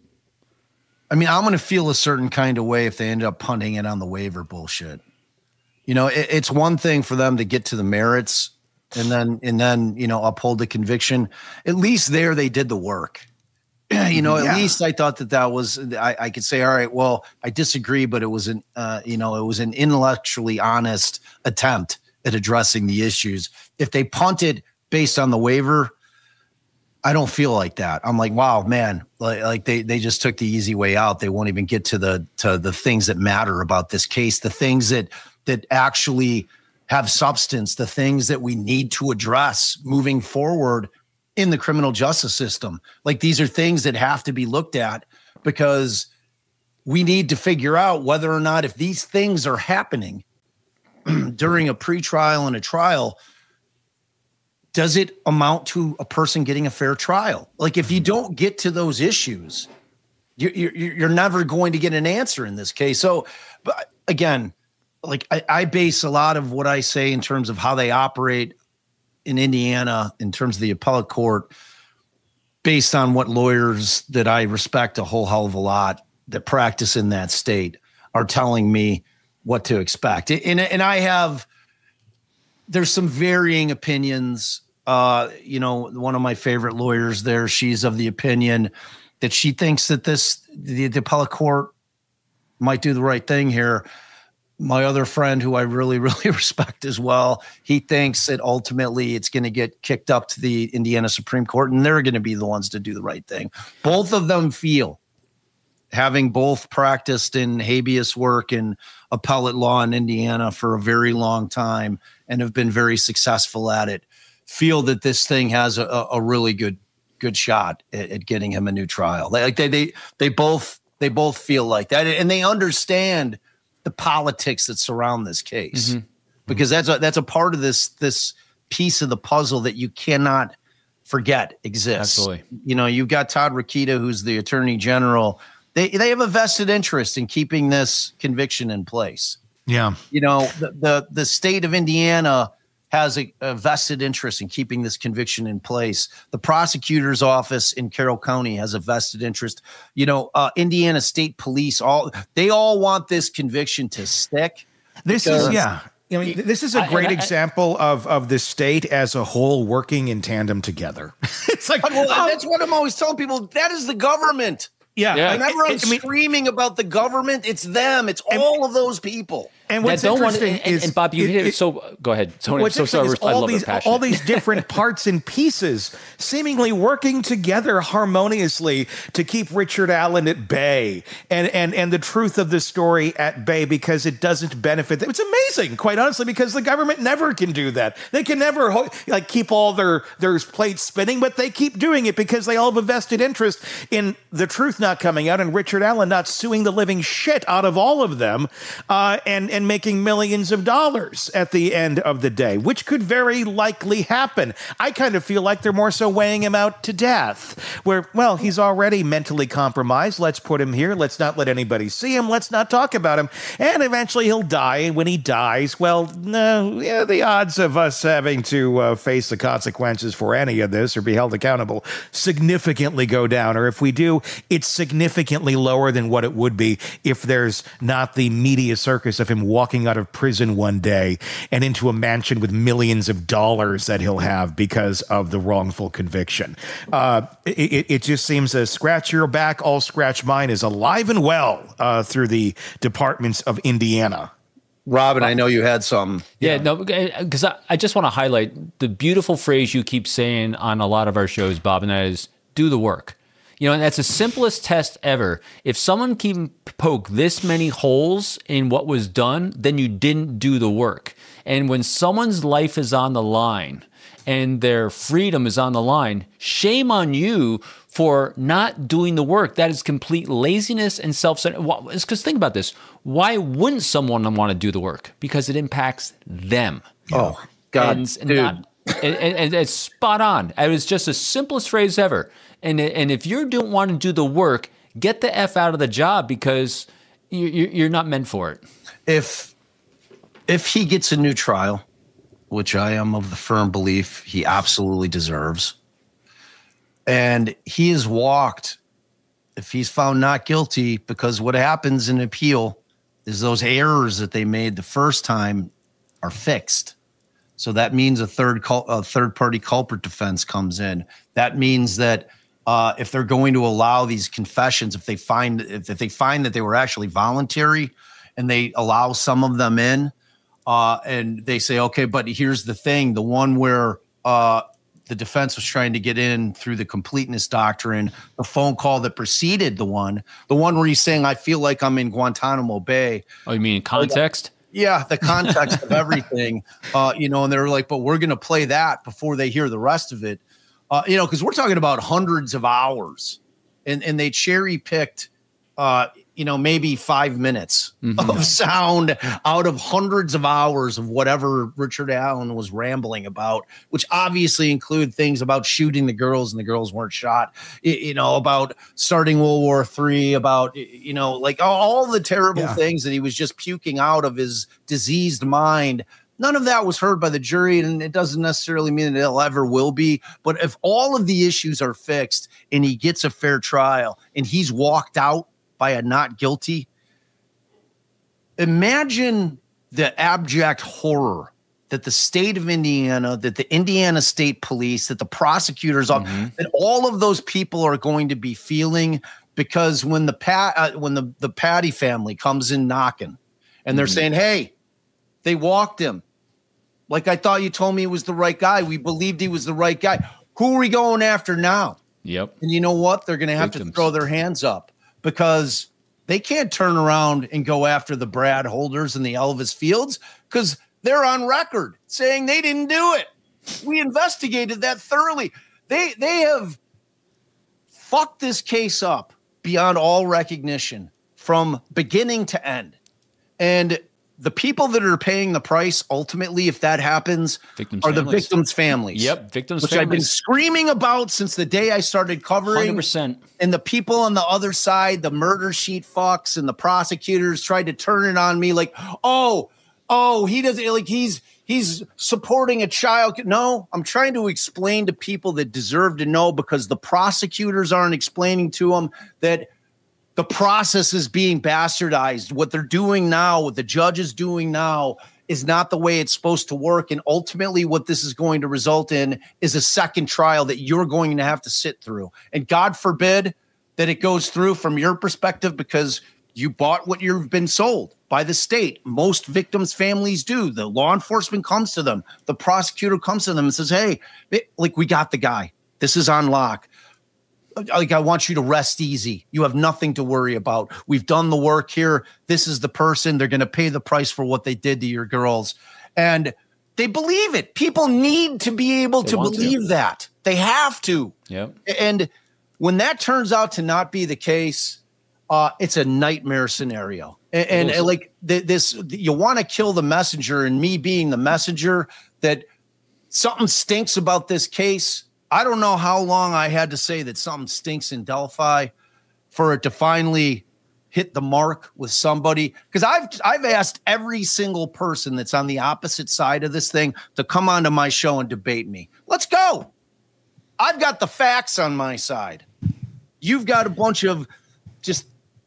I'm going to feel a certain kind of way if they end up punting it on the waiver bullshit. It's one thing for them to get to the merits and then uphold the conviction. At least there they did the work. At least I thought that was, I could say, all right, well, I disagree, but it was an intellectually honest attempt at addressing the issues. If they punted based on the waiver, I don't feel like that. I'm like, wow, man, like they just took the easy way out. They won't even get to the things that matter about this case, the things that actually have substance, the things that we need to address moving forward in the criminal justice system. Like, these are things that have to be looked at, because we need to figure out whether or not, if these things are happening during a pretrial and a trial, does it amount to a person getting a fair trial? Like, if you don't get to those issues, you're never going to get an answer in this case. So, but again, like I base a lot of what I say in terms of how they operate in Indiana, in terms of the appellate court, based on what lawyers that I respect a whole hell of a lot that practice in that state are telling me what to expect. And I have, there's some varying opinions. One of my favorite lawyers there, she's of the opinion that she thinks that the appellate court might do the right thing here. My other friend, who I really, really respect as well, he thinks that ultimately it's going to get kicked up to the Indiana Supreme Court, and they're going to be the ones to do the right thing. Both of them feel, having both practiced in habeas work and appellate law in Indiana for a very long time and have been very successful at it, feel that this thing has a really good shot at getting him a new trial. Like they both feel like that, and they understand the politics that surround this case, because that's a part of this piece of the puzzle that you cannot forget exists. Absolutely. You've got Todd Rokita, who's the Attorney General. They have a vested interest in keeping this conviction in place. Yeah. The state of Indiana has a vested interest in keeping this conviction in place. The prosecutor's office in Carroll County has a vested interest. Indiana State Police, they all want this conviction to stick. This is a great example of the state as a whole working in tandem together. It's like, that's what I'm always telling people. That is the government. Yeah. Whenever I'm screaming about the government, it's them. It's all of those people. And what's interesting is, and Bob, you hit it. So go ahead, Tony. I'm so sorry. I love the passion. All these different parts and pieces seemingly working together harmoniously to keep Richard Allen at bay, and the truth of the story at bay, because it doesn't benefit them. It's amazing, quite honestly, because the government never can do that. They can never keep all their plates spinning, but they keep doing it because they all have a vested interest in the truth not coming out and Richard Allen not suing the living shit out of all of them, and making millions of dollars at the end of the day, which could very likely happen. I kind of feel like they're more so weighing him out to death, where, well, he's already mentally compromised. Let's put him here. Let's not let anybody see him. Let's not talk about him. And eventually he'll die. And when he dies, well, the odds of us having to face the consequences for any of this or be held accountable significantly go down. Or if we do, it's significantly lower than what it would be if there's not the media circus of him walking out of prison one day and into a mansion with millions of dollars that he'll have because of the wrongful conviction. It just seems a scratch your back, I'll scratch mine is alive and well through the departments of Indiana. Robin, I know you had some. Yeah, no, because I just want to highlight the beautiful phrase you keep saying on a lot of our shows, Bob, and that is do the work. And that's the simplest test ever. If someone can poke this many holes in what was done, then you didn't do the work. And when someone's life is on the line and their freedom is on the line, shame on you for not doing the work. That is complete laziness and self-centered. Because think about this. Why wouldn't someone want to do the work? Because it impacts them. Oh, God, and it's spot on. It was just the simplest phrase ever. And if you don't want to do the work, get the F out of the job, because you're not meant for it. If he gets a new trial, which I am of the firm belief he absolutely deserves, and he is walked, if he's found not guilty, because what happens in appeal is those errors that they made the first time are fixed. So that means a third-party culprit defense comes in. That means that if they're going to allow these confessions, if they find that they were actually voluntary, and they allow some of them in, and they say, okay, but here's the thing: the one where the defense was trying to get in through the completeness doctrine, the phone call that preceded the one where he's saying, I feel like I'm in Guantanamo Bay. Oh, you mean context? Yeah, the context of everything, and they're like, but we're going to play that before they hear the rest of it, because we're talking about hundreds of hours, and they cherry picked, maybe 5 minutes of sound out of hundreds of hours of whatever Richard Allen was rambling about, which obviously include things about shooting the girls and the girls weren't shot, about starting World War III, about, like all the terrible things that he was just puking out of his diseased mind. None of that was heard by the jury, and it doesn't necessarily mean that it ever will be. But if all of the issues are fixed and he gets a fair trial and he's walked out by a not guilty, imagine the abject horror that the state of Indiana, that the Indiana State Police, that the prosecutors, that all of those people are going to be feeling, because when the Patty family comes in knocking and they're saying, hey, they walked him. Like, I thought you told me he was the right guy. We believed he was the right guy. Who are we going after now? Yep. And you know what? They're going to have to throw their hands up, because they can't turn around and go after the Brad Holders and the Elvis Fields, because they're on record saying they didn't do it. We investigated that thoroughly. They have fucked this case up beyond all recognition from beginning to end. And the people that are paying the price, ultimately, if that happens, the victims' families. Yep, victims' which families. I've been screaming about since the day I started covering. 100%. And the people on the other side, the murder sheet fucks and the prosecutors tried to turn it on me like, oh, he doesn't, like, he's supporting a child. No, I'm trying to explain to people that deserve to know, because the prosecutors aren't explaining to them that the process is being bastardized. What they're doing now, what the judge is doing now, is not the way it's supposed to work. And ultimately, what this is going to result in is a second trial that you're going to have to sit through. And God forbid that it goes through from your perspective, because you bought what you've been sold by the state. Most victims' families do. The law enforcement comes to them. The prosecutor comes to them and says, hey, like, we got the guy. This is on lock. Like, I want you to rest easy. You have nothing to worry about. We've done the work here. This is the person. They're going to pay the price for what they did to your girls. And they believe it. People need to be able to believe that. They have to. Yep. And when that turns out to not be the case, it's a nightmare scenario. And like this, you want to kill the messenger, and me being the messenger, that something stinks about this case. I don't know how long I had to say that something stinks in Delphi for it to finally hit the mark with somebody. Because I've asked every single person that's on the opposite side of this thing to come onto my show and debate me. Let's go. I've got the facts on my side. You've got a bunch of just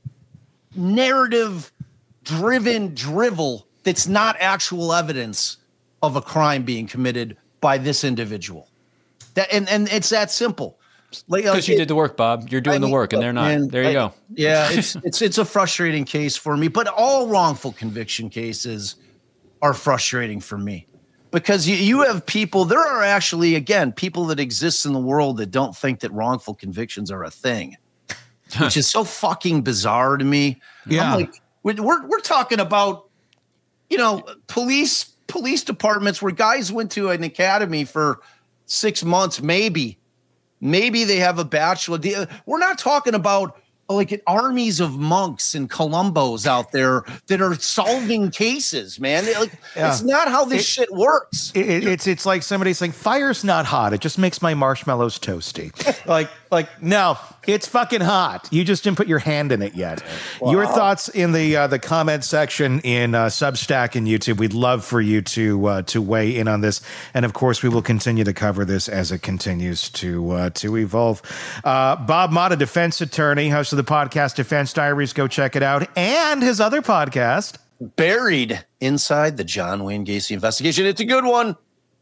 narrative-driven drivel that's not actual evidence of a crime being committed by this individual. That and it's that simple. Because you did the work, Bob. You're doing the work, and they're not. Man, there you go. Yeah, it's a frustrating case for me. But all wrongful conviction cases are frustrating for me, because you have people. There are actually, again, people that exist in the world that don't think that wrongful convictions are a thing, which is so fucking bizarre to me. Yeah, I'm like, we're talking about, police departments where guys went to an academy for 6 months, maybe they have a bachelor. We're not talking about like armies of monks and Columbos out there that are solving cases, man. It's not how this shit works. It's like somebody saying fire's not hot. It just makes my marshmallows toasty. like no, it's fucking hot. You just didn't put your hand in it yet. Wow. Your thoughts in the comment section in Substack and YouTube. We'd love for you to weigh in on this, and of course, we will continue to cover this as it continues to evolve. Bob Motta, defense attorney, host of the podcast Defense Diaries. Go check it out, and his other podcast, Buried Inside the John Wayne Gacy Investigation. It's a good one.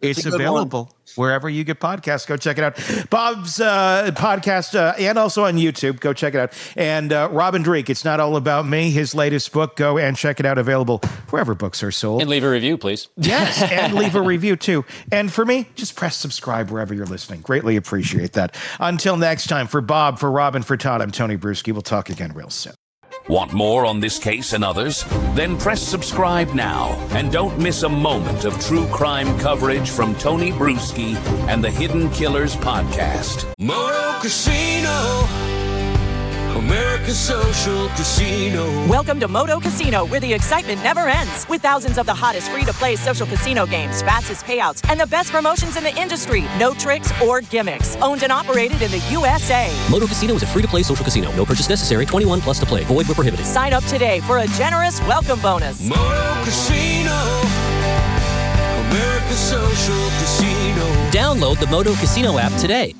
It's available wherever you get podcasts. Go check it out. Bob's podcast and also on YouTube. Go check it out. And Robin Dreeke, It's Not All About Me, his latest book. Go and check it out. Available wherever books are sold. And leave a review, please. Yes, and leave a review too. And for me, just press subscribe wherever you're listening. Greatly appreciate that. Until next time, for Bob, for Robin, for Todd, I'm Tony Bruschi. We'll talk again real soon. Want more on this case and others? Then press subscribe now and don't miss a moment of true crime coverage from Tony Bruschi and the Hidden Killers podcast. Moto Casino, America's social casino. Welcome to Moto Casino, where the excitement never ends. With thousands of the hottest free-to-play social casino games, fastest payouts, and the best promotions in the industry. No tricks or gimmicks. Owned and operated in the USA. Moto Casino is a free-to-play social casino. No purchase necessary. 21 plus to play. Void where prohibited. Sign up today for a generous welcome bonus. Moto Casino, America's social casino. Download the Moto Casino app today.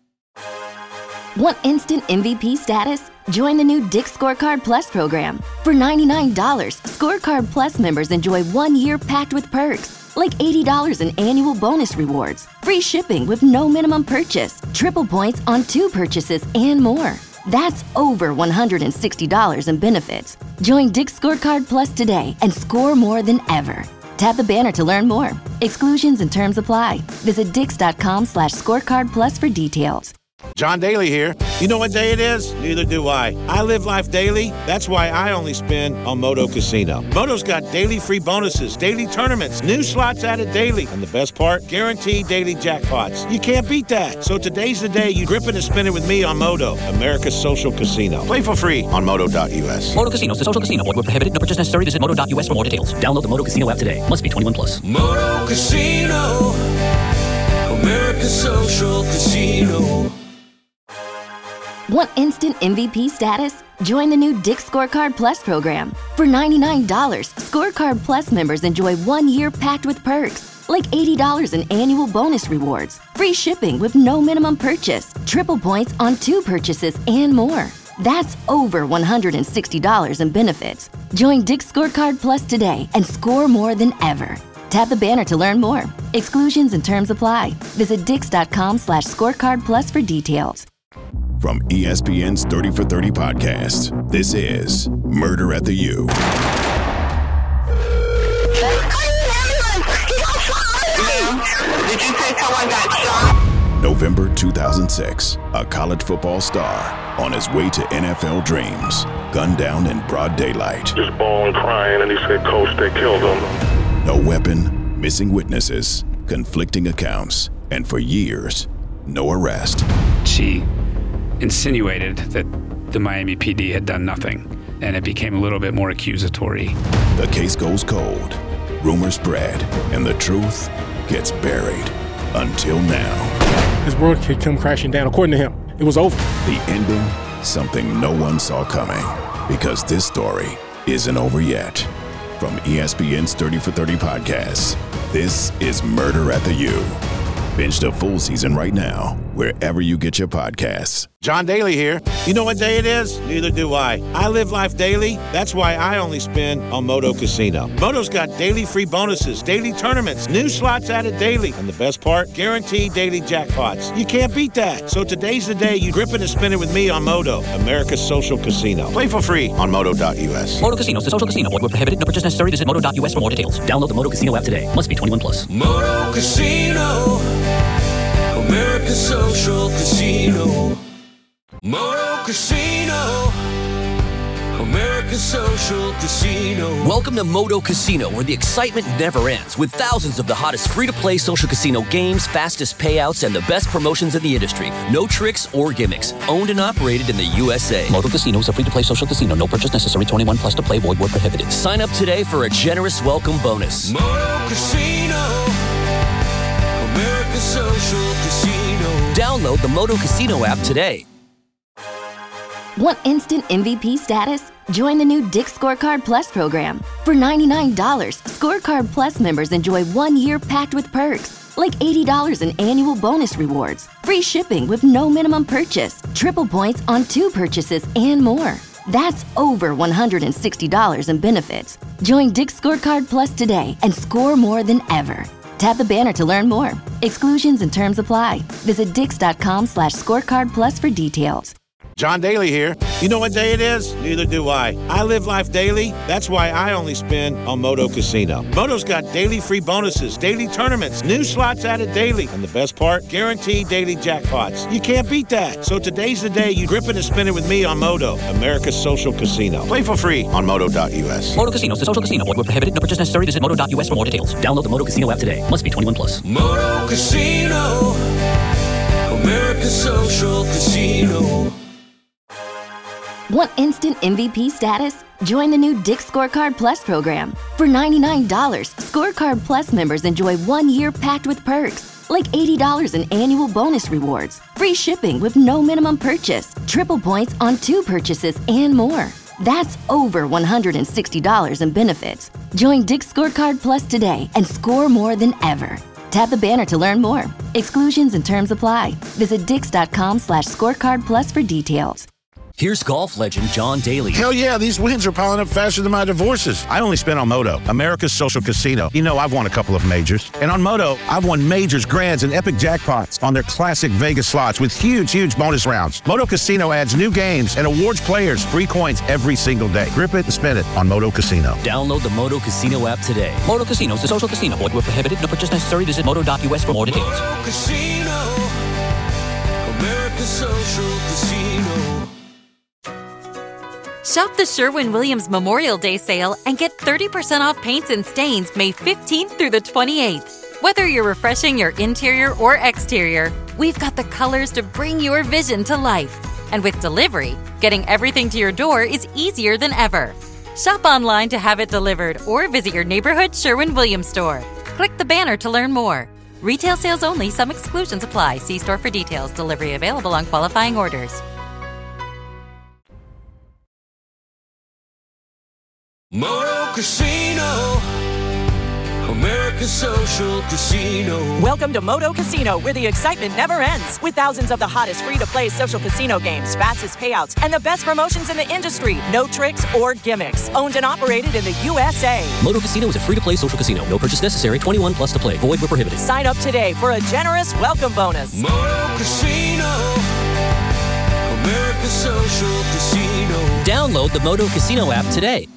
Want instant MVP status? Join the new Dick's Scorecard Plus program. For $99, Scorecard Plus members enjoy 1 year packed with perks, like $80 in annual bonus rewards, free shipping with no minimum purchase, triple points on 2 purchases, and more. That's over $160 in benefits. Join Dick's Scorecard Plus today and score more than ever. Tap the banner to learn more. Exclusions and terms apply. Visit dix.com/scorecard plus for details. John Daly here. You know what day it is? Neither do I. I live life daily. That's why I only spin on Moto Casino. Moto's got daily free bonuses, daily tournaments, new slots added daily, and the best part, guaranteed daily jackpots. You can't beat that. So today's the day you grip it and spin it with me on Moto, America's social casino. Play for free on Moto.us. Moto Casino is a social casino. Void where prohibited. No purchase necessary. Visit Moto.us for more details. Download the Moto Casino app today. Must be 21 plus. Moto Casino, America's social casino. Want instant MVP status? Join the new Dick's Scorecard Plus program. For $99, Scorecard Plus members enjoy 1 year packed with perks, like $80 in annual bonus rewards, free shipping with no minimum purchase, triple points on 2 purchases, and more. That's over $160 in benefits. Join Dick's Scorecard Plus today and score more than ever. Tap the banner to learn more. Exclusions and terms apply. Visit dix.com/scorecard plus for details. From ESPN's 30 for 30 podcast, this is Murder at the U. Did you say someone got shot? November 2006, a college football star on his way to NFL dreams, gunned down in broad daylight. Just bawling, crying, and he said, "Coach, they killed him." No weapon, missing witnesses, conflicting accounts, and for years, no arrest. She insinuated that the Miami PD had done nothing, and it became a little bit more accusatory. The case goes cold, rumors spread, and the truth gets buried until now. His world could come crashing down. According to him, it was over. The ending, something no one saw coming, because this story isn't over yet. From ESPN's 30 for 30 podcast, this is Murder at the U. Binge the full season right now, wherever you get your podcasts. John Daly here. You know what day it is? Neither do I. I live life daily. That's why I only spin on Moto Casino. Moto's got daily free bonuses, daily tournaments, new slots added daily, and the best part, guaranteed daily jackpots. You can't beat that. So today's the day you grip it and spin it with me on Moto, America's social casino. Play for free on Moto.us. Moto Casino is a social casino. Void where prohibited. No purchase necessary. Visit Moto.us for more details. Download the Moto Casino app today. Must be 21 plus. Moto Casino, America's social casino. Moto Casino, America's social casino. Welcome to Moto Casino, where the excitement never ends, with thousands of the hottest free-to-play social casino games, fastest payouts, and the best promotions in the industry. No tricks or gimmicks. Owned and operated in the USA. Moto Casino is a free-to-play social casino. No purchase necessary. 21 plus to play. Void where prohibited. Sign up today for a generous welcome bonus. Moto Casino, America's social casino. Download the Moto Casino app today. Want instant MVP status? Join the new Dick's Scorecard Plus program. For $99, Scorecard Plus members enjoy 1 year packed with perks, like $80 in annual bonus rewards, free shipping with no minimum purchase, triple points on 2 purchases, and more. That's over $160 in benefits. Join Dick's Scorecard Plus today and score more than ever. Tap the banner to learn more. Exclusions and terms apply. Visit Dix.com/scorecard plus for details. John Daly here. You know what day it is? Neither do I. I live life daily. That's why I only spin on Moto Casino. Moto's got daily free bonuses, daily tournaments, new slots added daily. And the best part? Guaranteed daily jackpots. You can't beat that. So today's the day you grip it and spin it with me on Moto, America's social casino. Play for free on Moto.us. Moto Casino is a social casino. Void where prohibited. No purchase necessary. Visit Moto.us for more details. Download the Moto Casino app today. Must be 21 plus. Moto Casino, America's social casino. Want instant MVP status? Join the new Dix Scorecard Plus program. For $99, Scorecard Plus members enjoy 1 year packed with perks, like $80 in annual bonus rewards, free shipping with no minimum purchase, triple points on 2 purchases, and more. That's over $160 in benefits. Join Dix Scorecard Plus today and score more than ever. Tap the banner to learn more. Exclusions and terms apply. Visit Dix.com/scorecard plus for details. Here's golf legend John Daly. Hell yeah, these wins are piling up faster than my divorces. I only spin on Moto, America's social casino. You know, I've won a couple of majors. And on Moto, I've won majors, grands, and epic jackpots on their classic Vegas slots with huge bonus rounds. Moto Casino adds new games and awards players free coins every single day. Grip it and spin it on Moto Casino. Download the Moto Casino app today. Moto Casino is a social casino. Void where prohibited. No purchase necessary. Visit Moto.us for more details. Moto Casino, America's social casino. Shop the Sherwin-Williams Memorial Day sale and get 30% off paints and stains May 15th through the 28th. Whether you're refreshing your interior or exterior, we've got the colors to bring your vision to life. And with delivery, getting everything to your door is easier than ever. Shop online to have it delivered or visit your neighborhood Sherwin-Williams store. Click the banner to learn more. Retail sales only. Some exclusions apply. See store for details. Delivery available on qualifying orders. Moto Casino, America's social casino. Welcome to Moto Casino, where the excitement never ends. With thousands of the hottest free-to-play social casino games, fastest payouts, and the best promotions in the industry. No tricks or gimmicks. Owned and operated in the USA. Moto Casino is a free-to-play social casino. No purchase necessary. 21 plus to play. Void where prohibited. Sign up today for a generous welcome bonus. Moto Casino, America's social casino. Download the Moto Casino app today.